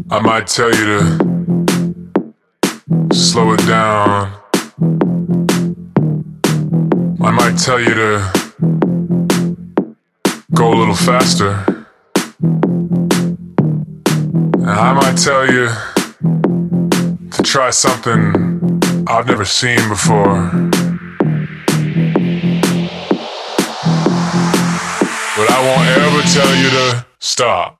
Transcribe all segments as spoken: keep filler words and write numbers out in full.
I might tell you to slow it down. I might tell you to go a little faster. And I might tell you to try something I've never seen before. But I won't ever tell you to stop.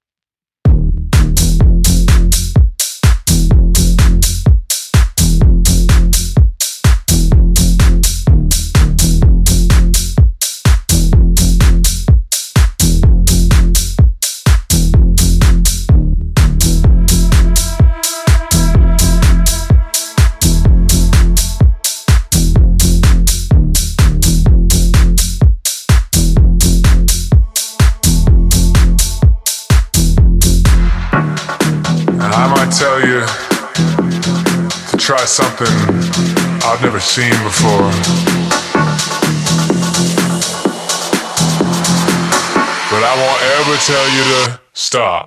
Tell you to try something I've never seen before. But I won't ever tell you to stop.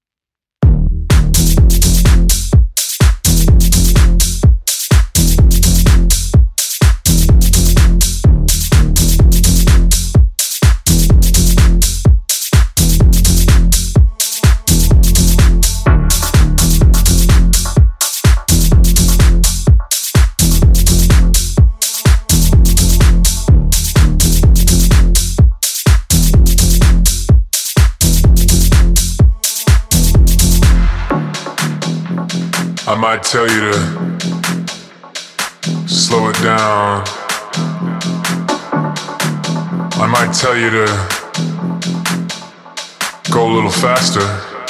I might tell you to slow it down. I might tell you to go a little faster.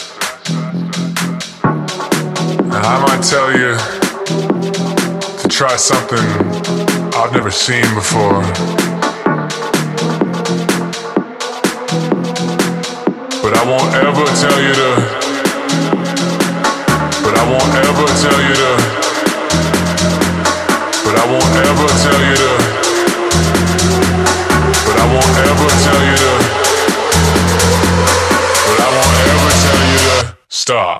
And I might tell you to try something I've never seen before. But I won't ever tell you to But I won't ever tell you to But I won't ever tell you to But I won't ever tell you to But I won't ever tell you to stop.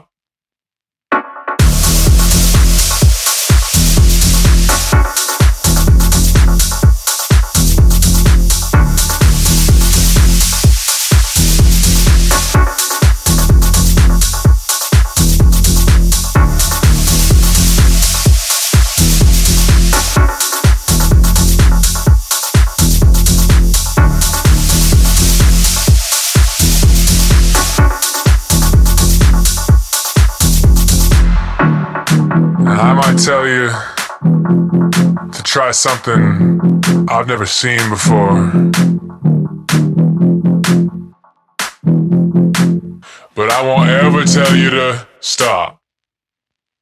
I might tell you to try something I've never seen before. But I won't ever tell you to stop.